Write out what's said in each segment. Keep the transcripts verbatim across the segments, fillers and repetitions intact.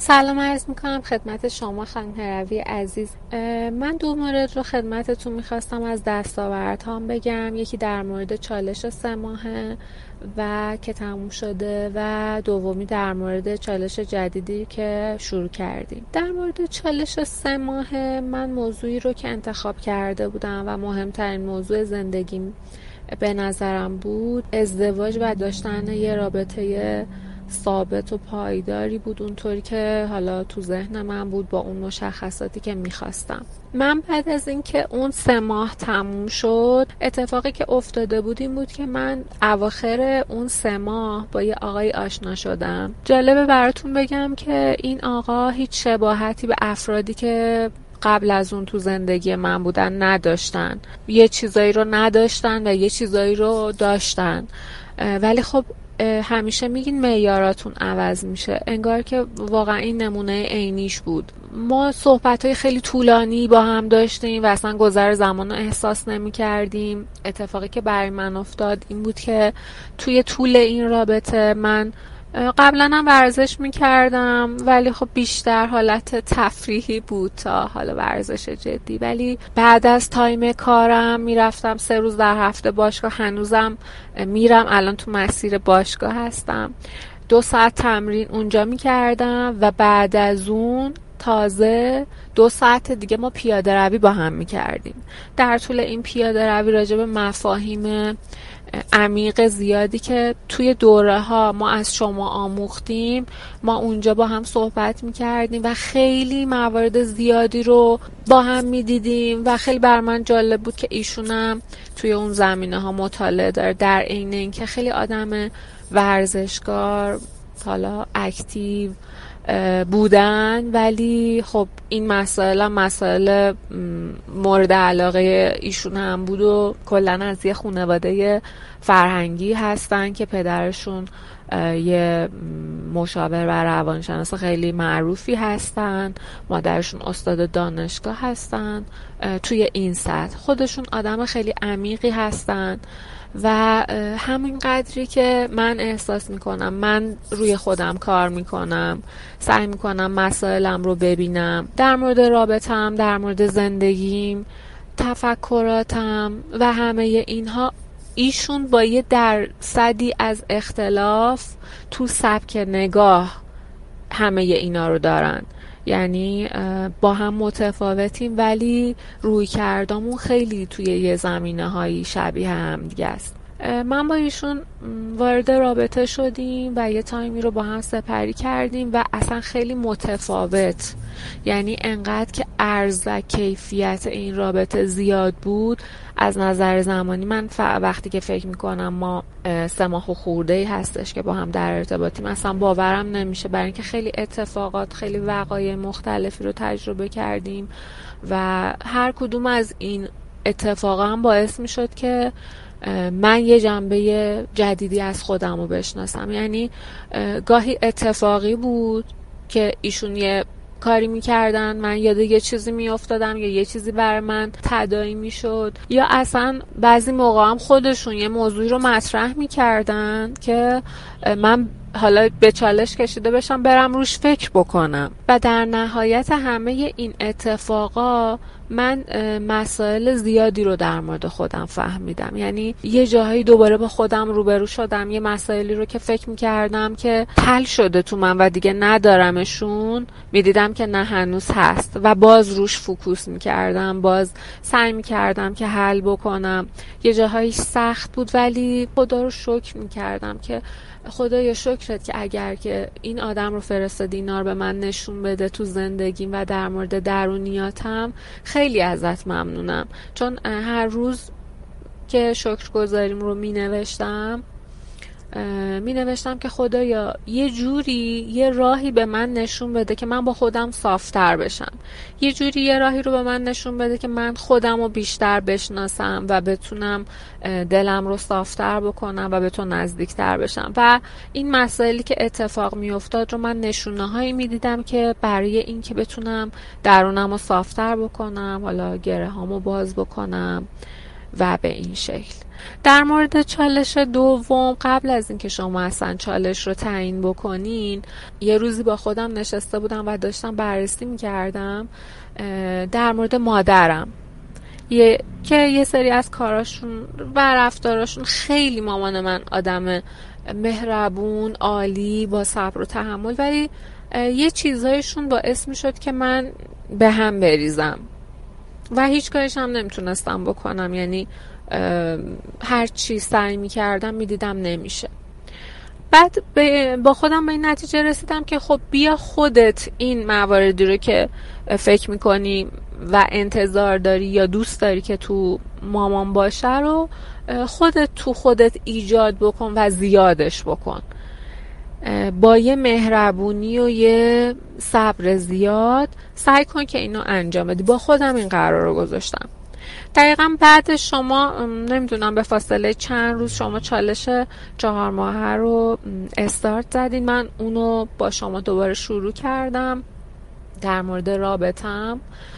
سلام عرض میکنم خدمت شما خانم هروی عزیز. من دو مورد رو خدمتتون میخواستم از دستاوردهام بگم. یکی در مورد چالش سه ماهه و که تموم شده و دومی در مورد چالش جدیدی که شروع کردیم. در مورد چالش سه ماهه من موضوعی رو که انتخاب کرده بودم و مهمترین موضوع زندگیم به نظرم بود ازدواج و داشتن یه رابطه ثابت و پایداری بود، اونطوری که حالا تو ذهن من بود با اون مشخصاتی که میخواستم. من بعد از اینکه اون سه ماه تموم شد، اتفاقی که افتاده بود این بود که من اواخر اون سه ماه با یه آقای آشنا شدم. جالبه براتون بگم که این آقا هیچ شباهتی به افرادی که قبل از اون تو زندگی من بودن نداشتن. یه چیزایی رو نداشتن و یه چیزایی رو داشتن، ولی خب همیشه میگین معیاراتون عوض میشه. انگار که واقعا این نمونه عینیش بود. ما صحبت‌های خیلی طولانی با هم داشتیم و اصلا گذر زمان رو احساس نمی کردیم. اتفاقی که برای من افتاد این بود که توی طول این رابطه من قبلا هم ورزش میکردم، ولی خب بیشتر حالت تفریحی بود تا حالا ورزش جدی. ولی بعد از تایم کارم میرفتم سه روز در هفته باشگاه، هنوزم میرم، الان تو مسیر باشگاه هستم. دو ساعت تمرین اونجا میکردم و بعد از اون تازه دو ساعت دیگه ما پیاده روی با هم میکردیم. در طول این پیاده روی راجع به مفاهیم عمیق زیادی که توی دوره ها ما از شما آموختیم ما اونجا با هم صحبت میکردیم و خیلی موارد زیادی رو با هم میدیدیم و خیلی بر من جالب بود که ایشونم توی اون زمینه ها مطالعه داره، در عین اینکه خیلی آدم ورزشکار حالا اکتیو بودن، ولی خب این مسائل مسائل مورد علاقه ایشون هم بود و کلن از یه خانواده فرهنگی هستن که پدرشون یه مشاور و روانشناس خیلی معروفی هستن، مادرشون استاد دانشگاه هستن. توی این سطح خودشون آدم خیلی عمیقی هستن و همین قدری که من احساس میکنم من روی خودم کار میکنم، سعی میکنم مسائلم رو ببینم، در مورد رابطم، در مورد زندگیم، تفکراتم و همه اینها، ایشون با یه درصدی از اختلاف تو سبک نگاه همه اینا رو دارن. یعنی با هم متفاوتیم ولی روی کردامون خیلی توی یه زمینه هایی شبیه هم دیگه است. من با ایشون وارد رابطه شدیم و یه تایمی رو با هم سپری کردیم و اصلا خیلی متفاوت، یعنی انقدر که عرض و کیفیت این رابطه زیاد بود. از نظر زمانی من وقتی که فکر میکنم ما سه ماه و خورده‌ای هستش که با هم در ارتباطیم، اصلا باورم نمیشه، برای اینکه خیلی اتفاقات، خیلی وقایع مختلفی رو تجربه کردیم و هر کدوم از این اتفاقا هم باعث میشد که من یه جنبه جدیدی از خودم رو بشناسم. یعنی گاهی اتفاقی بود که ایشون یه کاری میکردن، من یاد یه چیزی میافتادم یا یه چیزی بر من تداعی میشد، یا اصلا بعضی موقع هم خودشون یه موضوعی رو مطرح میکردن که من حالا به چالش کشیده بشم برم روش فکر بکنم. و در نهایت همه این اتفاقا من مسائل زیادی رو در مورد خودم فهمیدم. یعنی یه جاهایی دوباره با خودم روبرو شدم، یه مسائلی رو که فکر میکردم که حل شده تو من و دیگه ندارمشون، میدیدم که نه، هنوز هست و باز روش فوکوس میکردم، باز سعی میکردم که حل بکنم. یه جاهایی سخت بود ولی خدا رو شکر میکردم که خدایا شکرت که اگر که این آدم رو فرستادی اینا رو به من نشون بده تو زندگیم و در مورد درونیاتم، خیلی ازت ممنونم. چون هر روز که شکرگزاریم رو می نوشتم می نوشتم که خدایا یه جوری یه راهی به من نشون بده که من با خودم صافتر بشم، یه جوری یه راهی رو به من نشون بده که من خودم رو بیشتر بشناسم و بتونم دلم رو صافتر بکنم و به تو نزدیکتر بشم. و این مسائلی که اتفاق می افتاد رو من نشونه هایی می دیدم که برای این که بتونم درونم رو صافتر بکنم، حالا گره هامو باز بکنم و به این شکل. در مورد چالش دوم، قبل از اینکه شما اصلا چالش رو تعیین بکنین، یه روزی با خودم نشسته بودم و داشتم بررسی میکردم در مورد مادرم، یه که یه سری از کاراشون و رفتاراشون خیلی مامان من آدم مهربون، عالی، با صبر و تحمل، ولی یه چیزایشون باعث میشد که من به هم بریزم و هیچ کارش هم نمیتونستم بکنم. یعنی هر چی سعی میکردم میدیدم نمیشه. بعد با خودم به این نتیجه رسیدم که خب بیا خودت این مواردی رو که فکر میکنی و انتظار داری یا دوست داری که تو مامان باشه رو خودت تو خودت ایجاد بکن و زیادش بکن، با یه مهربونی و یه صبر زیاد سعی کن که اینو انجام بدی. با خودم این قرار رو گذاشتم. دقیقا بعد شما نمیدونم به فاصله چند روز شما چالش چهار ماهه رو استارت زدین، من اونو با شما دوباره شروع کردم در مورد رابطم.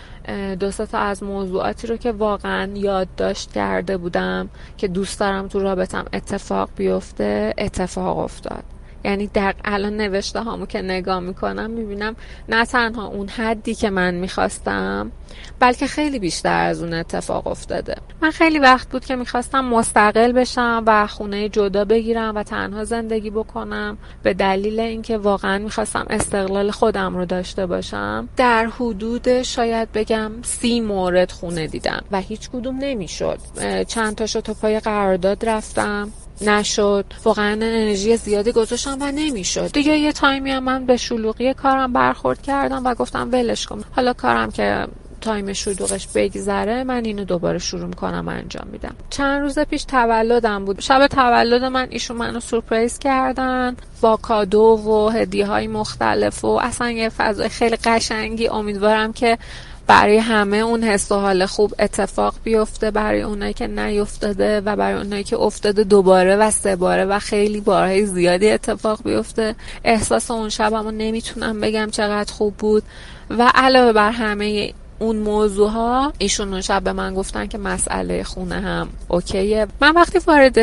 دو سه تا از موضوعاتی رو که واقعا یادداشت کرده بودم که دوست دارم تو رابطم اتفاق بیفته اتفاق افتاد. یعنی در الان نوشته هامو که نگاه میکنم میبینم نه تنها اون حدی که من میخواستم بلکه خیلی بیشتر از اون اتفاق افتاده. من خیلی وقت بود که میخواستم مستقل بشم و خونه جدا بگیرم و تنها زندگی بکنم، به دلیل اینکه واقعا میخواستم استقلال خودم رو داشته باشم. در حدود شاید بگم سی مورد خونه دیدم و هیچ کدوم نمیشد. چند تاشو تا پای قرارداد رفتم، نشد. واقعا انرژی زیادی گذاشتم و نمیشد دیگه. یه تایمی هم من به شلوغی کارم برخورد کردم و گفتم ولش کن، حالا کارم که تایم شلوغش بگذره من اینو دوباره شروع کنم انجام میدم. چند روز پیش تولدم بود. شب تولد من ایشون منو سورپرایز کردن با کادو و هدیه‌های مختلف و اصلا یه فضای خیلی قشنگی. امیدوارم که برای همه اون حس و حال خوب اتفاق بیفته، برای اونایی که نیفتاده و برای اونایی که افتاده دوباره و سه باره و خیلی بارهای زیادی اتفاق بیفته. احساس اون شبمو نمیتونم بگم چقدر خوب بود. و علاوه بر همه اون موضوع ها ایشون اون شب به من گفتن که مسئله خونه هم اوکیه. من وقتی وارد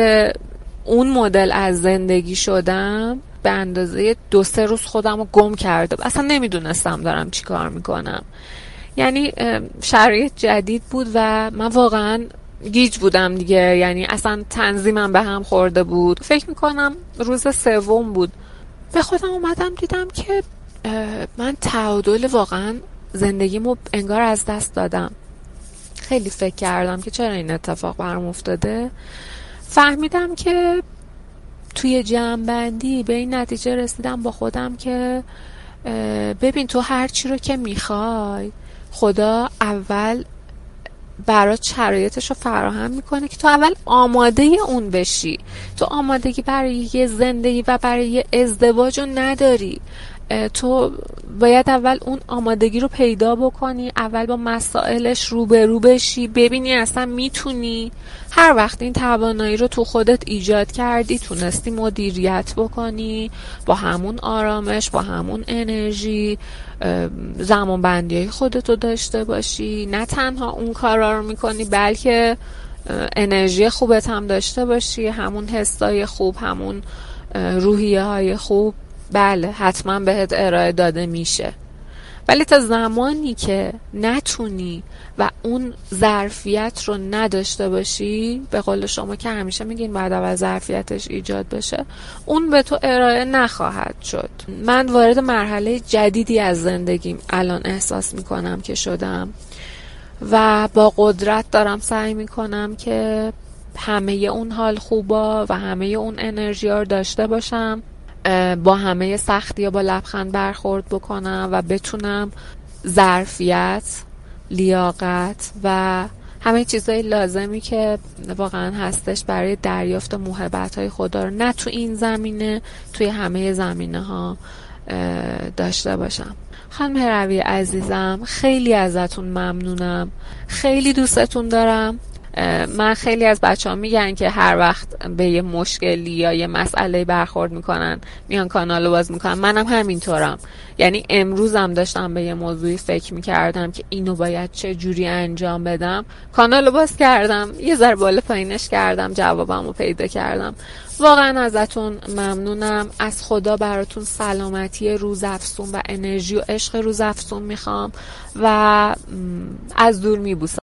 اون مدل از زندگی شدم به اندازه دو سه روز خودم رو گم کردم، اصلا نمیدونستم دارم چی کار میکنم. یعنی شرایط جدید بود و من واقعا گیج بودم دیگه. یعنی اصلا تنظیمم به هم خورده بود. فکر میکنم روز سوم بود به خودم اومدم دیدم که من تعادل واقعا زندگیمو انگار از دست دادم. خیلی فکر کردم که چرا این اتفاق برام افتاده. فهمیدم که توی جمع‌بندی به این نتیجه رسیدم با خودم که ببین تو هر چی رو که میخوای خدا اول برات شرایطش رو فراهم میکنه که تو اول آماده اون بشی. تو آمادگی برای یه زندگی و برای یه ازدواج رو نداری. تو باید اول اون آمادگی رو پیدا بکنی، اول با مسائلش روبرو بشی، ببینی اصلا میتونی. هر وقت این توانایی رو تو خودت ایجاد کردی، تونستی مدیریت بکنی با همون آرامش، با همون انرژی، زمان بندی خودت رو داشته باشی، نه تنها اون کارا رو میکنی بلکه انرژی خوبت هم داشته باشی، همون حسای خوب، همون روحیه های خوب، بله حتما بهت ارائه داده میشه. ولی تا زمانی که نتونی و اون ظرفیت رو نداشته باشی، به قول شما که همیشه میگین بعد اول ظرفیتش ایجاد بشه، اون به تو ارائه نخواهد شد. من وارد مرحله جدیدی از زندگیم الان احساس میکنم که شدم و با قدرت دارم سعی میکنم که همه اون حال خوبا و همه اون انرژی ها رو داشته باشم، با همه سختی ها با لبخند برخورد بکنم و بتونم ظرفیت، لیاقت و همه چیزهای لازمی که واقعا هستش برای دریافت محبت های خدا رو نه تو این زمینه، توی همه زمینه ها داشته باشم. خانم هروی عزیزم، خیلی ازتون ممنونم، خیلی دوستتون دارم من خیلی از بچه ها میگن که هر وقت به یه مشکلی یا یه مسئله برخورد میکنن میان کانال رو باز میکنن. منم همینطورم. یعنی امروزم داشتم به یه موضوعی فکر میکردم که اینو باید چه جوری انجام بدم، کانال رو باز کردم، یه ذره بالا پایینش کردم، جوابم رو پیدا کردم. واقعا ازتون ممنونم. از خدا براتون سلامتی روزافزون و انرژی و عشق روزافزون میخوام و از دور میبوسم.